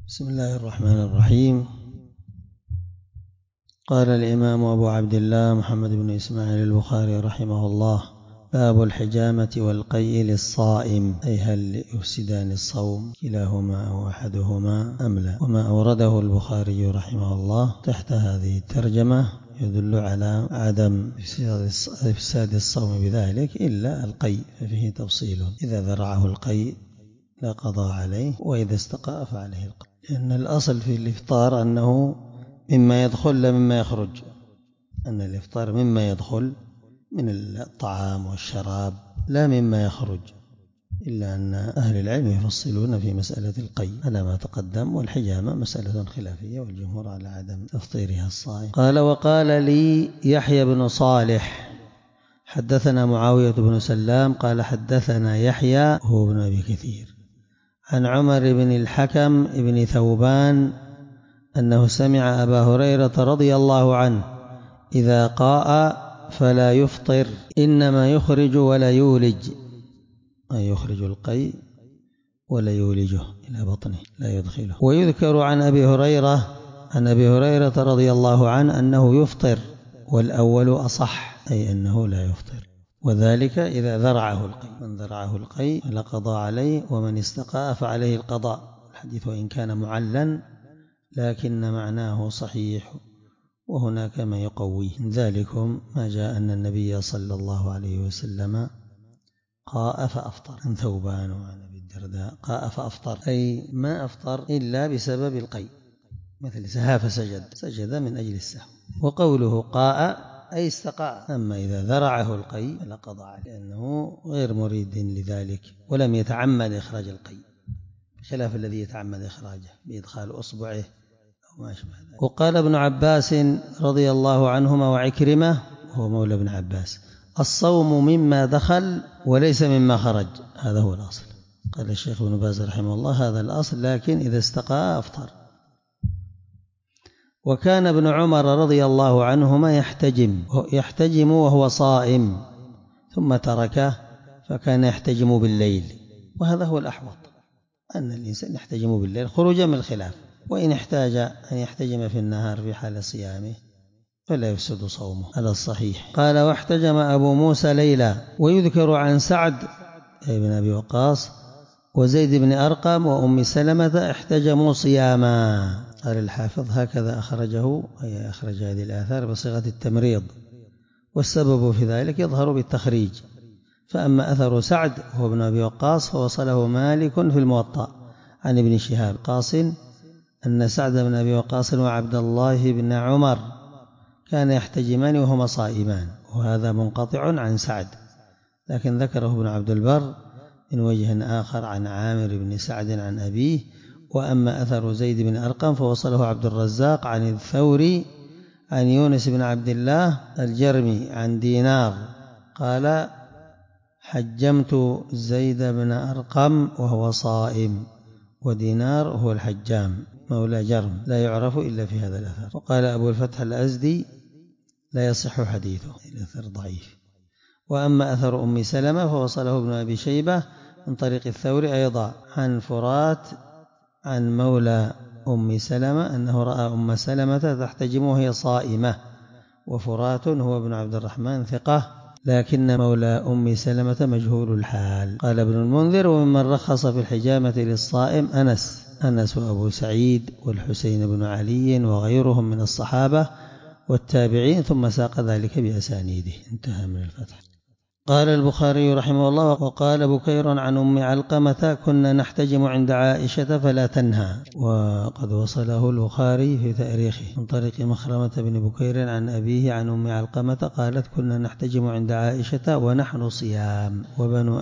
بسم الله الرحمن الرحيم. قال الإمام أبو عبد الله محمد بن إسماعيل البخاري رحمه الله: باب الحجامة والقيء للصائم، أي هل يفسدان الصوم كلاهما أو أحدهما أم لا؟ وما أورده البخاري رحمه الله تحت هذه الترجمة يدل على عدم إفساد الصوم بذلك إلا القيء، ففيه تفصيل: إذا ذرعه القيء لا قضاء عليه، وإذا استقاء فعليه القضاء، لأن الأصل في الإفطار أنه مما يدخل لا مما يخرج، أن الإفطار مما يدخل من الطعام والشراب لا مما يخرج، إلا أن أهل العلم يفصلون في مسألة القيء على ما تقدم، والحجامة مسألة خلافية والجمهور على عدم تفطيرها الصائم. قال: وقال لي يحيى بن صالح حدثنا معاوية بن سلام قال حدثنا يحيى هو بن أبي كثير عن عمر بن الحكم بن ثوبان أنه سمع أبا هريرة رضي الله عنه: إذا قاء فلا يفطر، إنما يخرج ولا يولج، أي يخرج القيء ولا يولجه إلى بطنه لا يدخله. ويذكر عن أبي هريرة رضي الله عنه أنه يفطر، والأول أصح، أي أنه لا يفطر، وذلك إذا ذرعه القيء. من ذرعه القيء فلا قضاء عليه، ومن استقاء فعليه القضاء. الحديث وإن كان معلا لكن معناه صحيح، وهناك ما يقويه. من ذلكم ما جاء أن النبي صلى الله عليه وسلم قاء فأفطر، عن ثوبان وعن أبي الدرداء قاء فأفطر، أي ما أفطر إلا بسبب القيء، مثل سهى فسجد من أجل السهو. وقوله قاء أي استقاء. أما إذا ذرعه القيء فلا قضاء عليه، لأنه غير مريد لذلك ولم يتعمد إخراج القيء، بخلاف الذي يتعمد إخراجه بإدخال أصبعه أو ما أشبه ذلك. وقال ابن عباس رضي الله عنهما وعكرمة هو مولى ابن عباس: الصوم مما دخل وليس مما خرج، هذا هو الأصل. قال الشيخ ابن باز رحمه الله: هذا الأصل، لكن إذا استقاء أفطر. وكان ابن عمر رضي الله عنهما يحتجم وهو صائم، ثم تركه فكان يحتجم بالليل، وهذا هو الأحوط، أن الإنسان يحتجم بالليل خروجا من الخلاف، وإن احتاج أن يحتجم في النهار في حال صيامه فلا يفسد صومه على الصحيح. قال: واحتجم أبو موسى ليلا. ويذكر عن سعد بن أبي وقاص وزيد بن أرقم وأم سلمة احتجموا صياما. قال الحافظ: هكذا أخرجه، أي أخرج هذه الآثار بصيغة التمريض، والسبب في ذلك يظهر بالتخريج. فأما أثر سعد هو ابن أبي وقاص فوصله مالك في الموطأ عن ابن شهاب قاص أن سعد بن أبي وقاص وعبد الله بن عمر كان يحتجمان وهما صائمان، وهذا منقطع عن سعد، لكن ذكره ابن عبد البر من وجه آخر عن عامر بن سعد عن أبيه. وأما أثر زيد بن أرقم فوصله عبد الرزاق عن الثوري عن يونس بن عبد الله الجرمي عن دينار قال: حجمت زيد بن أرقم وهو صائم. ودينار هو الحجام مولى جرم، لا يعرف إلا في هذا الأثر. وقال أبو الفتح الأزدي: لا يصح حديثه، الأثر ضعيف. وأما أثر أم سلمة فوصله ابن أبي شيبة من طريق الثوري أيضا عن فرات عن مولى أم سلمة أنه رأى أم سلمة تحتجم وهي صائمة، وفرات هو ابن عبد الرحمن ثقة، لكن مولى أم سلمة مجهول الحال. قال ابن المنذر: وممن رخص في الحجامة للصائم أنس وأبو سعيد والحسين بن علي وغيرهم من الصحابة والتابعين، ثم ساق ذلك بأسانيده. انتهى من الفتح. قال البخاري رحمه الله: وقال بكير عن أم علقمة: كنا نحتجم عند عائشة فلا تنهى. وقد وصله البخاري في تاريخه من طريق مخرمة بن بكير عن أبيه عن أم علقمة قالت: كنا نحتجم عند عائشة ونحن صيام وبنو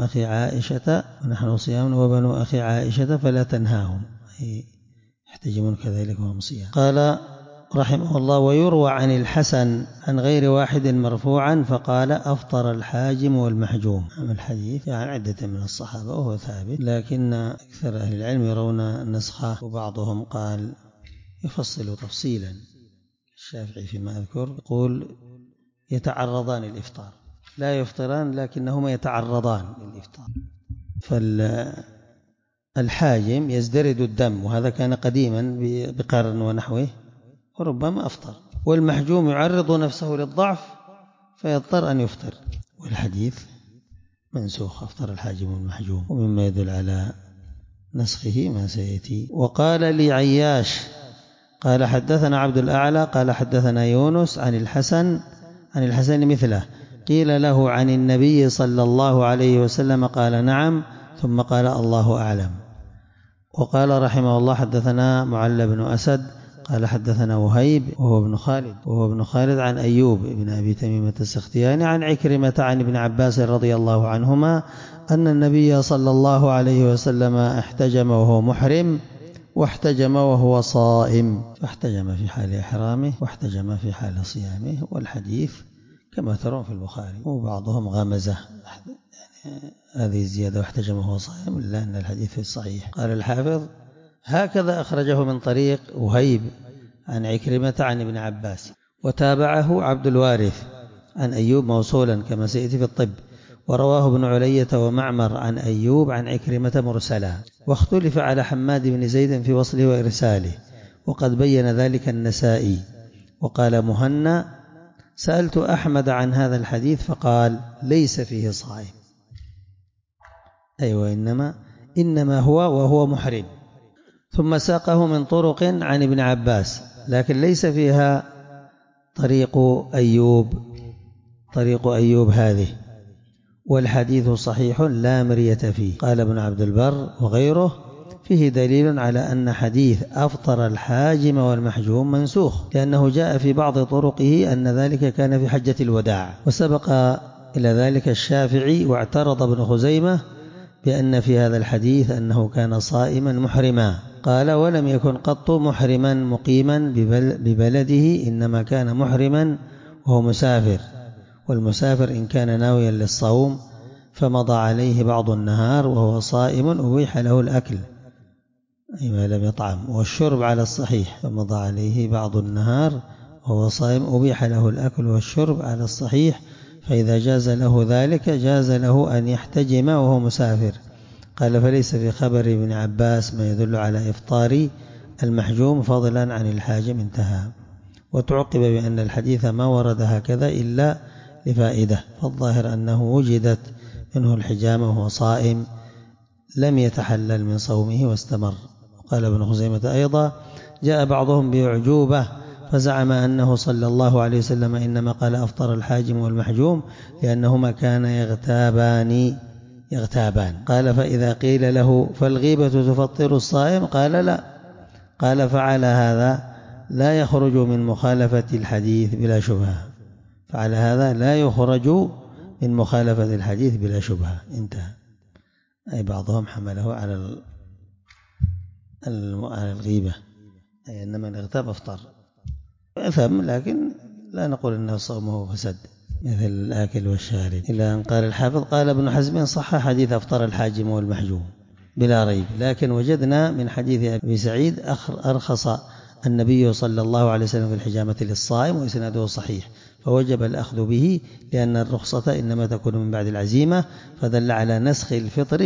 أخي عائشة فلا تنهاهم، يحتجمون كذلك وهم صيام. قال رحمه الله: ويروى عن الحسن عن غير واحد مرفوعا فقال: أفطر الحاجم والمحجوم. الحديث عن عدة من الصحابة وهو ثابت، لكن أكثر أهل العلم يرون نسخه، وبعضهم قال يفصل تفصيلا. الشافعي فيما أذكر يقول: يتعرضان الإفطار، لا يفطران لكنهما يتعرضان للإفطار. الحاجم يزدرد الدم، وهذا كان قديما بقرن ونحوه، وربما أفطر. والمحجوم يعرض نفسه للضعف فيضطر أن يفطر. والحديث منسوخ، أفطر الحاجم والمحجوم. ومما يدل على نسخه ما سيأتي. وقال لي عياش قال حدثنا عبد الأعلى قال حدثنا يونس عن الحسن مثله، قيل له عن النبي صلى الله عليه وسلم قال نعم، ثم قال الله أعلم. وقال رحمه الله حدثنا معل بن أسد قال حدثنا وهيب وهو ابن خالد عن أيوب بن أبي تميمة السختياني عن عكرمة عن ابن عباس رضي الله عنهما أن النبي صلى الله عليه وسلم احتجم وهو محرم، واحتجم وهو صائم، فاحتجم في حال إحرامه واحتجم في حال صيامه. والحديث كما ترون في البخاري، وبعضهم غمزه هذه الزيادة واحتجم وهو صائم، إلا أن الحديث في الصحيح. قال الحافظ هكذا أخرجه من طريق وهيب عن عكرمة عن ابن عباس، وتابعه عبد الوارث عن أيوب موصولا كما سيأتي في الطب، ورواه ابن علية ومعمر عن أيوب عن عكرمة مرسلا. واختلف على حماد بن زيد في وصله وإرساله، وقد بين ذلك النسائي. وقال مهنا سألت أحمد عن هذا الحديث فقال ليس فيه صائم، أيوة إنما هو وهو محرم. ثم ساقه من طرق عن ابن عباس، لكن ليس فيها طريق أيوب هذه، والحديث صحيح لا مرية فيه. قال ابن عبد البر وغيره فيه دليل على أن حديث أفطر الحاجم والمحجوم منسوخ، لأنه جاء في بعض طرقه أن ذلك كان في حجة الوداع، وسبق إلى ذلك الشافعي، واعترض ابن خزيمة بأن في هذا الحديث أنه كان صائما محرما. قال ولم يكن قط محرما مقيما ببلده، إنما كان محرما وهو مسافر، والمسافر إن كان ناويا للصوم فمضى عليه بعض النهار وهو صائم أبيح له الأكل أي ما لم يطعم، والشرب على الصحيح، فمضى عليه بعض النهار وهو صائم أبيح له الأكل والشرب على الصحيح، فإذا جاز له ذلك جاز له أن يحتجم وهو مسافر. قال فليس في خبر ابن عباس ما يدل على إفطار المحجوم فضلا عن الحاجم، انتهى. وتعقب بأن الحديث ما ورد هكذا إلا لفائدة، فالظاهر أنه وجدت منه الحجامة وهو صائم لم يتحلل من صومه واستمر. قال ابن خزيمة أيضا جاء بعضهم بأعجوبة فزعم أنه صلى الله عليه وسلم إنما قال أفطر الحاجم والمحجوم لأنهما كانا يغتابان. قال فإذا قيل له فالغيبة تفطر الصائم قال لا، قال فعلى هذا لا يخرج من مخالفة الحديث بلا شبهة، فعلى هذا لا يخرج من مخالفة الحديث بلا شبهة، انتهى. أي بعضهم حمله على الغيبة، أي أن من اغتاب أفطر أثم، لكن لا نقول أنه صومه فسد مثل الآكل والشارب. إلى أن قال الحافظ قال ابن حزم صح حديث أفطر الحاجم والمحجوم بلا ريب، لكن وجدنا من حديث أبي سعيد أرخص النبي صلى الله عليه وسلم في الحجامة للصائم وإسناده صحيح، فوجب الأخذ به لأن الرخصة إنما تكون من بعد العزيمة، فدل على نسخ الفطر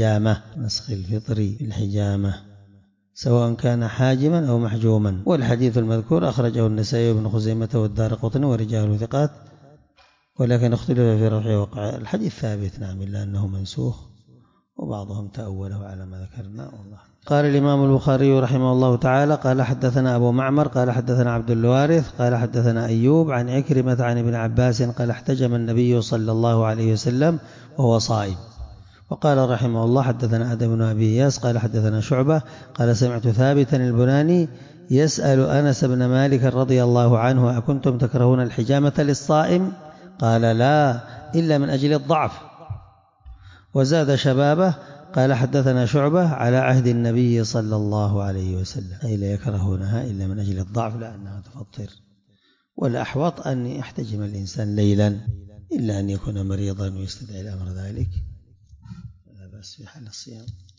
بالحجامة سواء كان حاجما أو محجوما. والحديث المذكور أخرجه النسائي وابن خزيمة والدارقطني ورجاله ثقات، ولكن اختلف في رفعه وقع. الحديث ثابت نعم، إلا أنه منسوخ، وبعضهم تأوله على ما ذكرنا. والله. قال الإمام البخاري رحمه الله تعالى قال حدثنا أبو معمر قال حدثنا عبد الوارث قال حدثنا أيوب عن عكرمة عن ابن عباس قال احتجم النبي صلى الله عليه وسلم وهو صائم. وقال رحمه الله حدثنا آدم بن أبي إياس قال حدثنا شعبة قال سمعت ثابتا البناني يسأل أنس بن مالك رضي الله عنه أكنتم تكرهون الحجامة للصائم؟ قال لا إلا من أجل الضعف. وزاد شبابه قال حدثنا شعبة على عهد النبي صلى الله عليه وسلم، أي لا يكرهونها إلا من أجل الضعف لأنها تفطر. والأحوط أن يحتجم الإنسان ليلا إلا أن يكون مريضا ويستدعي الأمر ذلك، لا بأس في حال الصيام.